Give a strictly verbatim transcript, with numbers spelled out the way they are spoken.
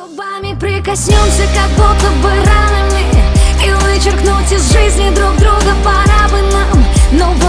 Губами прикоснемся, как будто бы ранами, и вычеркнуть из жизни друг друга пора бы нам. Но